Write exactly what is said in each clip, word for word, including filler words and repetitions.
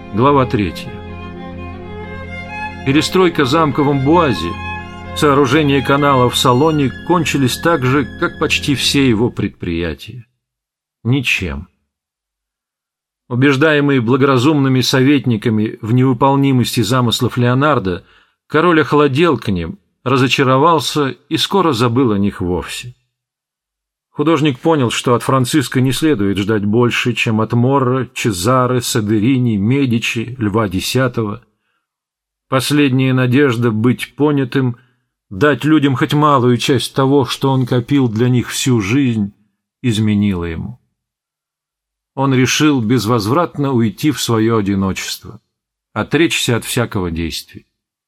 Глава третья. Перестройка замка в Амбуазе, сооружение канала в Салоне кончились так же, как почти все его предприятия. Ничем. Убеждаемый благоразумными советниками в невыполнимости замыслов Леонардо, король охладел к ним, разочаровался и скоро забыл о них вовсе. Художник понял, что от Франциска не следует ждать больше, чем от Морро, Чезаре, Содерини, Медичи, Льва X. Последняя надежда быть понятым, дать людям хоть малую часть того, что он копил для них всю жизнь, изменила ему. Он решил безвозвратно уйти в свое одиночество, отречься от всякого действия.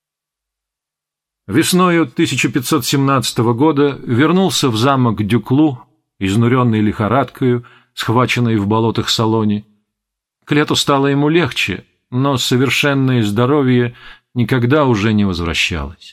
Весною тысяча пятьсот семнадцатого года вернулся в замок Дюклу, изнуренный лихорадкою, схваченной в болотах Салоне. К лету стало ему легче, но совершенное здоровье никогда уже не возвращалось.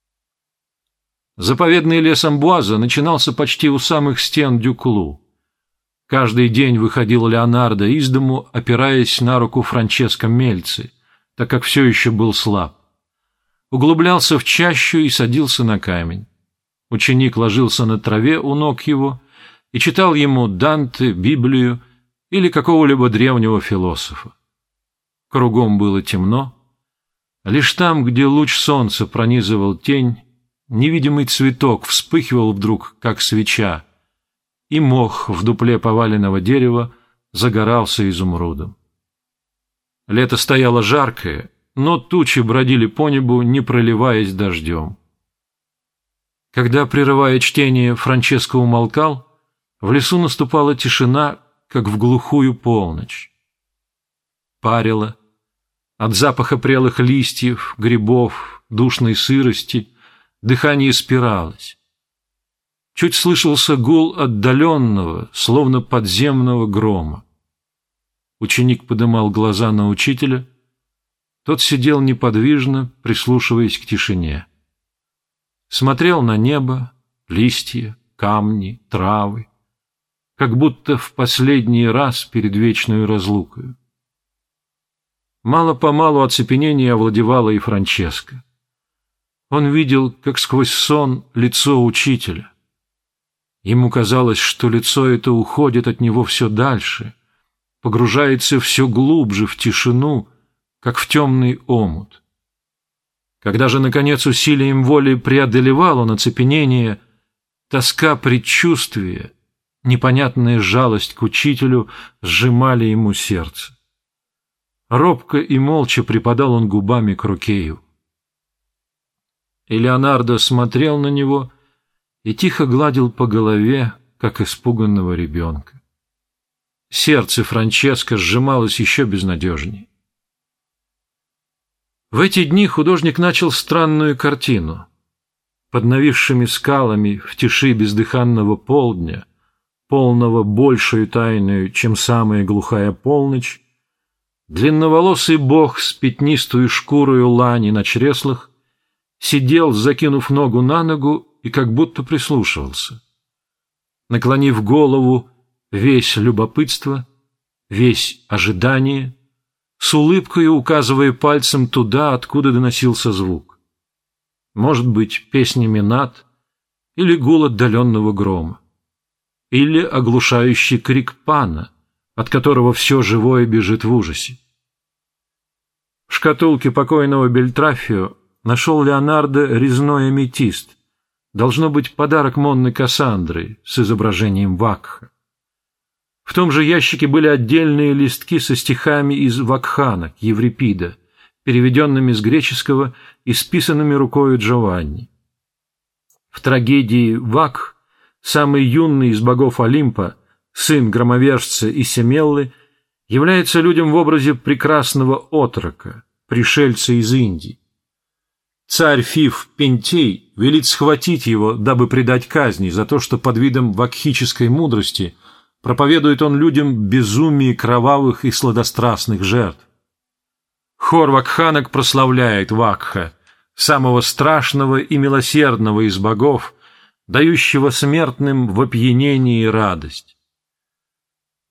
Заповедный лес Амбуаза начинался почти у самых стен Дюклу. Каждый день выходил Леонардо из дому, опираясь на руку Франческо Мельци, так как все еще был слаб. Углублялся в чащу и садился на камень. Ученик ложился на траве у ног его и читал ему Данте, Библию или какого-либо древнего философа. Кругом было темно. Лишь там, где луч солнца пронизывал тень, невидимый цветок вспыхивал вдруг, как свеча, и мох в дупле поваленного дерева загорался изумрудом. Лето стояло жаркое, но тучи бродили по небу, не проливаясь дождем. Когда, прерывая чтение, Франческо умолкал, в лесу наступала тишина, как в глухую полночь. Парило. От запаха прелых листьев, грибов, душной сырости дыхание спиралось. Чуть слышался гул отдаленного, словно подземного грома. Ученик подымал глаза на учителя. Тот сидел неподвижно, прислушиваясь к тишине. Смотрел на небо, листья, камни, травы, как будто в последний раз перед вечной разлукой. Мало-помалу оцепенение овладевало и Франческо. Он видел, как сквозь сон, лицо учителя. Ему казалось, что лицо это уходит от него все дальше, погружается все глубже в тишину, как в темный омут. Когда же, наконец, усилием воли преодолевал он оцепенение, тоска предчувствия, непонятная жалость к учителю сжимали ему сердце. Робко и молча припадал он губами к руке его. И Леонардо смотрел на него и тихо гладил по голове, как испуганного ребенка. Сердце Франческо сжималось еще безнадежнее. В эти дни художник начал странную картину. Под нависшими скалами, в тиши бездыханного полдня, полного большую тайною, чем самая глухая полночь, длинноволосый бог с пятнистую шкурою лани на чреслах сидел, закинув ногу на ногу, и как будто прислушивался. Наклонив голову, весь любопытство, весь ожидание, с улыбкой указывая пальцем туда, откуда доносился звук. Может быть, песня Минат или гул отдаленного грома, или оглушающий крик Пана, от которого все живое бежит в ужасе. В шкатулке покойного Бельтрафио нашел Леонардо резной аметист, должно быть подарок Монны Кассандры с изображением Вакха. В том же ящике были отдельные листки со стихами из Вакханок Еврипида, переведенными с греческого и списанными рукою Джованни. В трагедии Вакх самый юный из богов Олимпа, сын громовержца и Семеллы, является людям в образе прекрасного отрока, пришельца из Индии. Царь Фиф Пентей велит схватить его, дабы предать казни за то, что под видом вакхической мудрости проповедует он людям безумие кровавых и сладострастных жертв. Хор вакханок прославляет Вакха, самого страшного и милосердного из богов, дающего смертным в опьянении радость.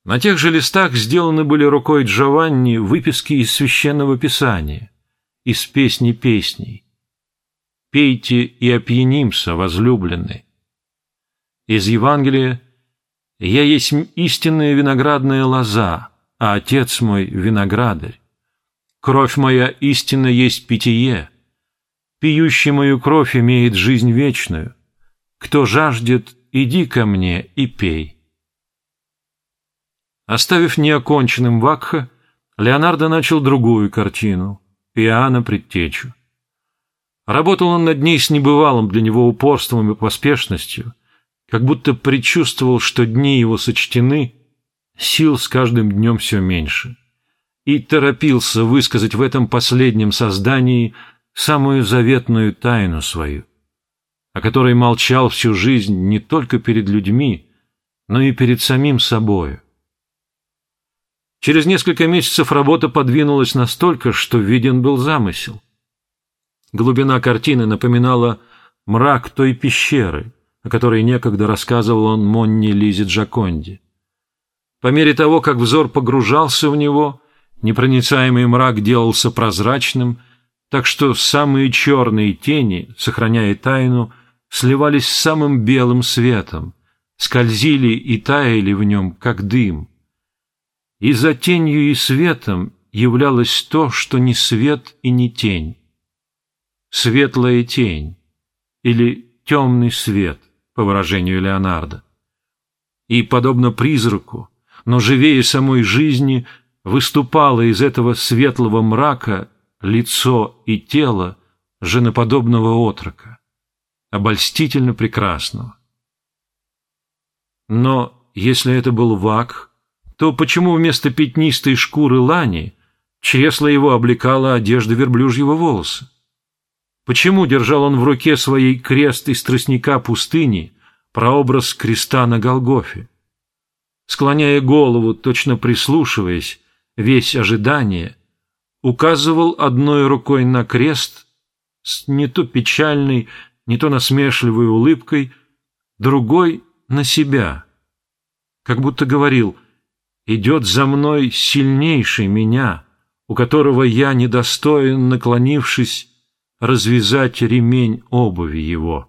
На тех же листах сделаны были рукой Джованни выписки из Священного Писания, из Песни песней. «Пейте и опьянимся, возлюбленный». Из Евангелия: «Я есть истинная виноградная лоза, а Отец мой — виноградарь. Кровь моя истинно есть питье. Пьющий мою кровь имеет жизнь вечную. Кто жаждет, иди ко мне и пей». Оставив неоконченным Вакха, Леонардо начал другую картину — Иоанна Предтечу. Работал он над ней с небывалым для него упорством и поспешностью, как будто предчувствовал, что дни его сочтены, сил с каждым днем все меньше, и торопился высказать в этом последнем создании самую заветную тайну свою, о которой молчал всю жизнь не только перед людьми, но и перед самим собою. Через несколько месяцев работа подвинулась настолько, что виден был замысел. Глубина картины напоминала мрак той пещеры, о которой некогда рассказывал он Монне Лизе Джаконди. По мере того, как взор погружался в него, непроницаемый мрак делался прозрачным, так что самые черные тени, сохраняя тайну, сливались с самым белым светом, скользили и таяли в нем, как дым. И за тенью и светом являлось то, что не свет и не тень. Светлая тень или темный свет, по выражению Леонардо. И, подобно призраку, но живее самой жизни, выступало из этого светлого мрака лицо и тело женоподобного отрока, обольстительно прекрасного. Но если это был Вакх, то почему вместо пятнистой шкуры лани чресло его облекало одежда верблюжьего волоса? Почему держал он в руке своей крест из тростника пустыни, прообраз креста на Голгофе? Склоняя голову, точно прислушиваясь, весь ожидание, указывал одной рукой на крест с не то печальной, не то насмешливой улыбкой, другой — на себя, как будто говорил: «Идет за мной сильнейший меня, у которого я недостоин, наклонившись, развязать ремень обуви его».